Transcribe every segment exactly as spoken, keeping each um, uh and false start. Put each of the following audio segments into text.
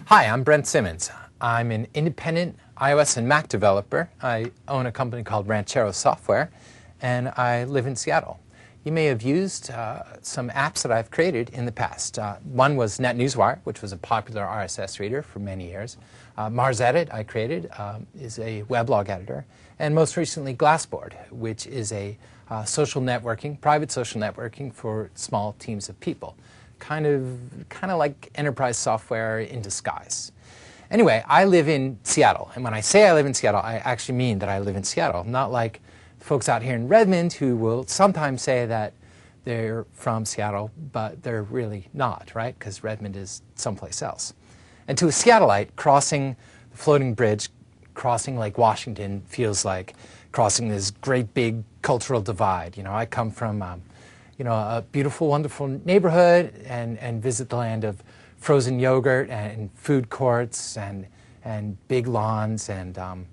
Hi, I'm Brent Simmons. I'm an independent iOS and Mac developer. I own a company called Ranchero Software, and I live in Seattle. You may have used uh, some apps that I've created in the past. Uh, one was NetNewsWire, which was a popular R S S reader for many years. Uh, MarsEdit, I created, um, is a weblog editor. And most recently, Glassboard, which is a uh, social networking, private social networking for small teams of people. Kind of, kind of like enterprise software in disguise. Anyway, I live in Seattle, and when I say I live in Seattle, I actually mean that I live in Seattle, not like folks out here in Redmond who will sometimes say that they're from Seattle, but they're really not, right? Because Redmond is someplace else. And to a Seattleite, crossing the floating bridge, crossing Lake Washington feels like crossing this great big cultural divide. You know, I come from um, you know, a beautiful, wonderful neighborhood and, and visit the land of frozen yogurt and food courts and, and big lawns. And um,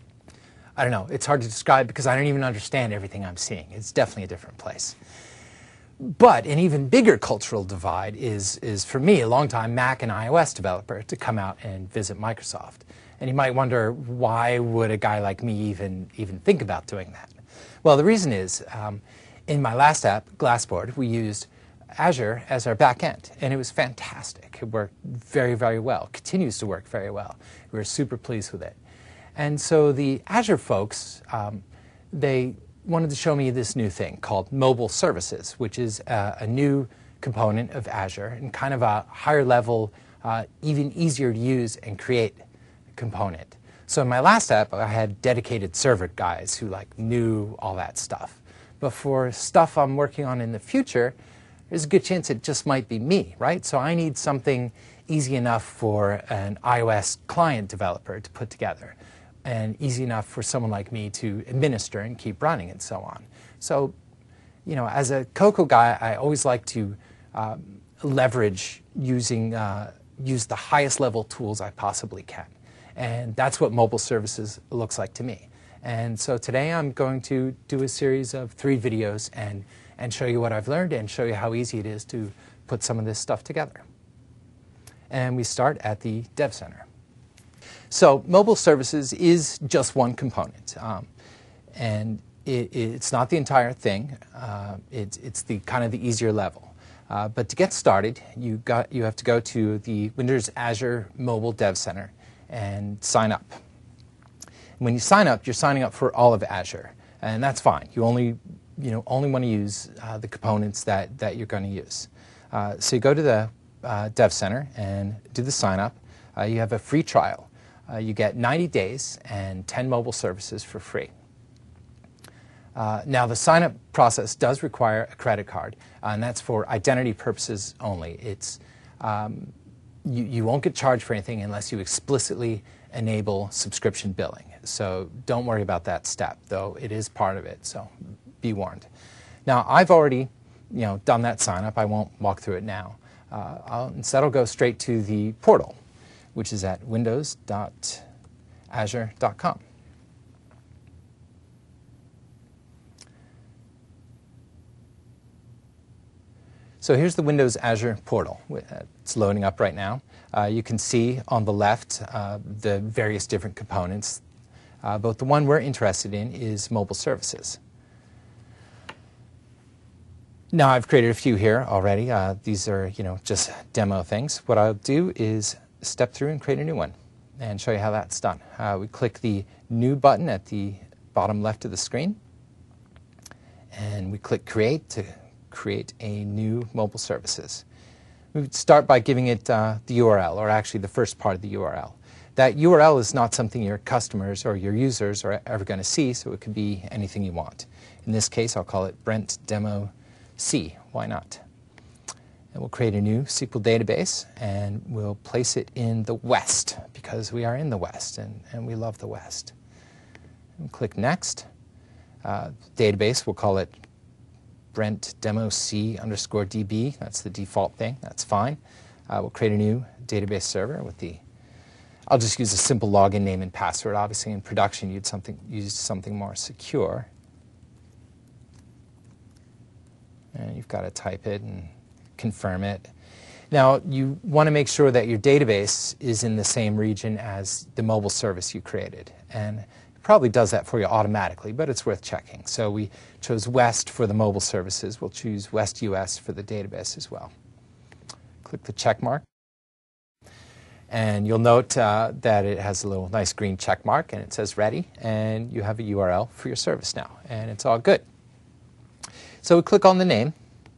I don't know, it's hard to describe because I don't even understand everything I'm seeing. It's definitely a different place. But an even bigger cultural divide is, is for me, a longtime Mac and iOS developer, to come out and visit Microsoft. And you might wonder, why would a guy like me even, even think about doing that? Well, the reason is, um, in my last app, Glassboard, we used Azure as our backend, and it was fantastic. It worked very, very well, continues to work very well. We were super pleased with it. And so the Azure folks, um, they wanted to show me this new thing called mobile services, which is a, a new component of Azure and kind of a higher level, uh, even easier to use and create component. So in my last app, I had dedicated server guys who like knew all that stuff. But for stuff I'm working on in the future, there's a good chance it just might be me, right? So I need something easy enough for an iOS client developer to put together, and easy enough for someone like me to administer and keep running and so on. So, you know, as a Cocoa guy, I always like to um, leverage using, uh, use the highest level tools I possibly can. And that's what mobile services looks like to me. And so today I'm going to do a series of three videos and, and show you what I've learned and show you how easy it is to put some of this stuff together. And we start at the Dev Center. So mobile services is just one component. Um, and it, it's not the entire thing. Uh, it, it's the kind of the easier level. Uh, but to get started, you, got, you have to go to the Windows Azure Mobile Dev Center and sign up. When you sign up, you're signing up for all of Azure, and that's fine. You only, you know, only want to use uh, the components that, that you're going to use. Uh, so you go to the uh, Dev Center and do the sign up. Uh, you have a free trial. Uh, you get ninety days and ten mobile services for free. Uh, now the sign up process does require a credit card, uh, and that's for identity purposes only. It's, um, you, you won't get charged for anything unless you explicitly enable subscription billing. So don't worry about that step, though it is part of it, so be warned. Now, I've already you know, done that sign up. I won't walk through it now. Uh, I'll, instead, I'll go straight to the portal, which is at windows dot azure dot com. So here's the Windows Azure portal. It's loading up right now. Uh, you can see on the left uh, the various different components. Uh, but the one we're interested in is mobile services. Now I've created a few here already. Uh, these are you know, just demo things. What I'll do is step through and create a new one and show you how that's done. Uh, we click the New button at the bottom left of the screen. And we click Create to create a new mobile services. We would start by giving it uh, the U R L, or actually the first part of the U R L. That U R L is not something your customers or your users are ever going to see, so it could be anything you want. In this case, I'll call it Brent Demo C. Why not? And we'll create a new S Q L database, and we'll place it in the West, because we are in the West, and, and we love the West. And click Next. Uh, database, we'll call it Brent Demo C underscore D B. That's the default thing. That's fine. Uh, we'll create a new database server with the, I'll just use a simple login name and password. Obviously, in production, you'd something, use something more secure. And you've got to type it and confirm it. Now, you want to make sure that your database is in the same region as the mobile service you created. And it probably does that for you automatically, but it's worth checking. So we chose West for the mobile services. We'll choose West U S for the database as well. Click the check mark. And you'll note uh, that it has a little nice green check mark, and it says ready, and you have a U R L for your service now, and it's all good. So we click on the name,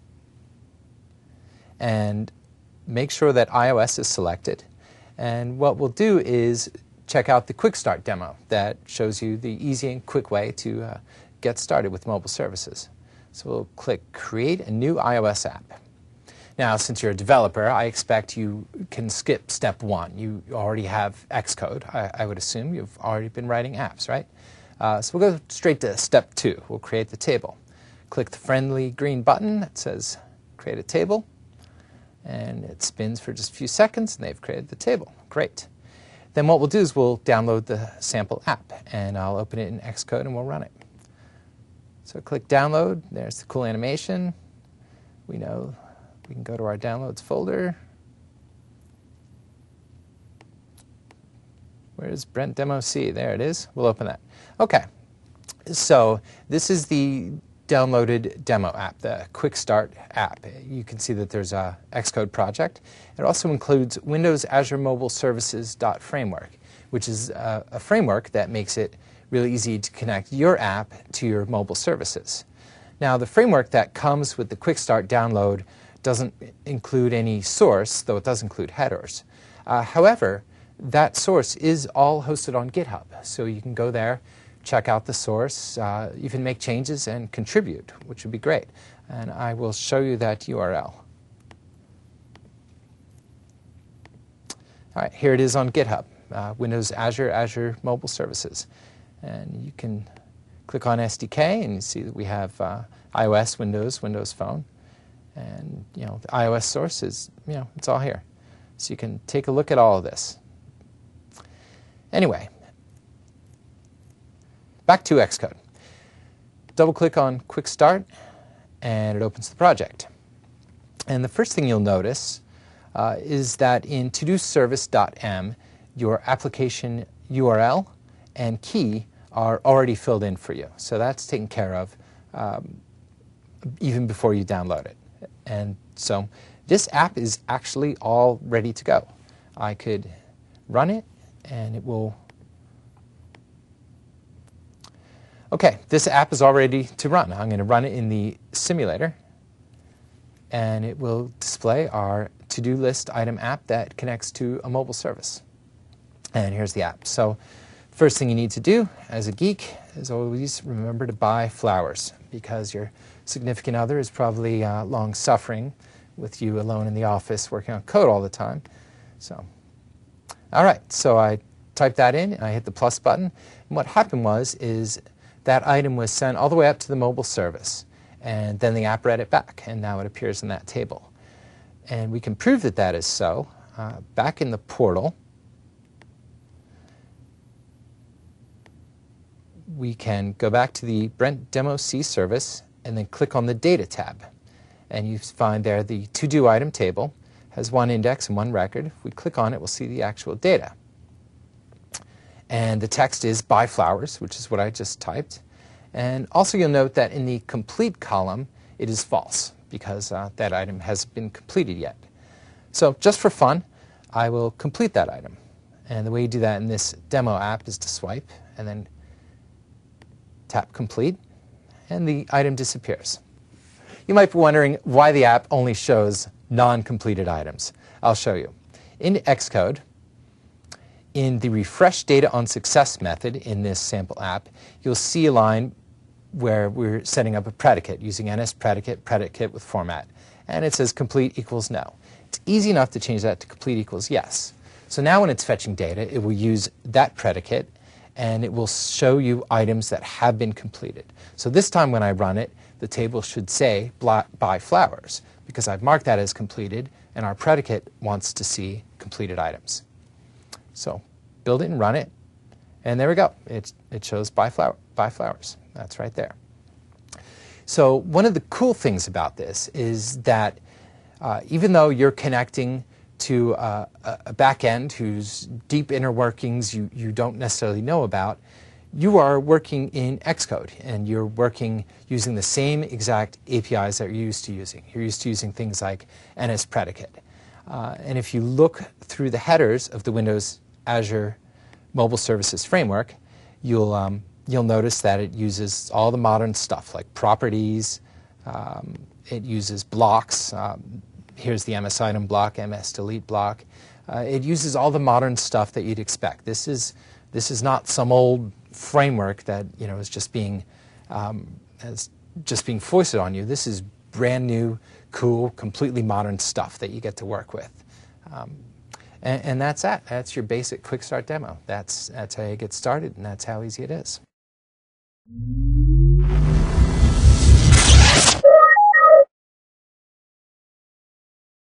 and make sure that iOS is selected. And what we'll do is check out the Quick Start demo that shows you the easy and quick way to uh, get started with mobile services. So we'll click Create a new iOS app. Now, since you're a developer, I expect you can skip step one. You already have Xcode. I, I would assume you've already been writing apps, right? Uh, so we'll go straight to step two. We'll create the table. Click the friendly green button that says Create a Table. And it spins for just a few seconds, and they've created the table. Great. Then what we'll do is we'll download the sample app, and I'll open it in Xcode, and we'll run it. So click Download. There's the cool animation. We know we can go to our Downloads folder. Where's Brent Demo C? There it is. We'll open that. Okay. So this is the downloaded demo app, the Quick Start app. You can see that there's a Xcode project. It also includes Windows Azure Mobile Services.framework, which is a, a framework that makes it really easy to connect your app to your mobile services. Now, the framework that comes with the Quick Start download doesn't include any source, though it does include headers. Uh, however, that source is all hosted on GitHub, so you can go there, check out the source, uh, even make changes and contribute, which would be great. And I will show you that U R L. All right, here it is on GitHub, uh, Windows Azure, Azure Mobile Services. And you can click on S D K, and you see that we have uh, iOS, Windows, Windows Phone. And, you know, the iOS source is, you know, it's all here. So you can take a look at all of this. Anyway, back to Xcode. Double-click on Quick Start, and it opens the project. And the first thing you'll notice uh, is that in todoservice.m, your application U R L and key are already filled in for you. So that's taken care of um, even before you download it. And so this app is actually all ready to go. I could run it, and it will... Okay, this app is all ready to run. I'm going to run it in the simulator, and it will display our to-do list item app that connects to a mobile service. And here's the app. So first thing you need to do as a geek is always remember to buy flowers, because your significant other is probably uh, long suffering with you alone in the office working on code all the time. So, all right, so I typed that in, and I hit the plus button. And what happened was is that item was sent all the way up to the mobile service, and then the app read it back, and now it appears in that table. And we can prove that that is so. Uh, back in the portal, we can go back to the Brent Demo C service and then click on the Data tab. And you find there the to-do item table has one index and one record. If we click on it, we'll see the actual data. And the text is buy flowers, which is what I just typed. And also you'll note that in the complete column, it is false, because uh, that item hasn't been completed yet. So just for fun, I will complete that item. And the way you do that in this demo app is to swipe and then tap complete, and the item disappears. You might be wondering why the app only shows non-completed items. I'll show you. In Xcode, in the refresh data on success method in this sample app, you'll see a line where we're setting up a predicate using nspredicate, predicate with format. And it says complete equals no. It's easy enough to change that to complete equals yes. So now when it's fetching data, it will use that predicate, and it will show you items that have been completed. So this time when I run it, the table should say buy flowers, because I've marked that as completed, and our predicate wants to see completed items. So build it and run it, and there we go. It, it shows buy, flower, buy flowers. That's right there. So one of the cool things about this is that Uh, even though you're connecting to uh, a back end whose deep inner workings you, you don't necessarily know about, you are working in Xcode, and you're working using the same exact A P Is that you're used to using. You're used to using things like N S predicate. Uh, and if you look through the headers of the Windows Azure Mobile Services Framework, you'll, um, you'll notice that it uses all the modern stuff like properties, um, it uses blocks. Um, here's the M S item block, M S delete block. Uh, it uses all the modern stuff that you'd expect. This is, this is not some old framework that you know is just being um, is just being foisted on you. This is brand new, cool, completely modern stuff that you get to work with, um, and, and that's that. That's your basic quick start demo. That's that's how you get started, and that's how easy it is.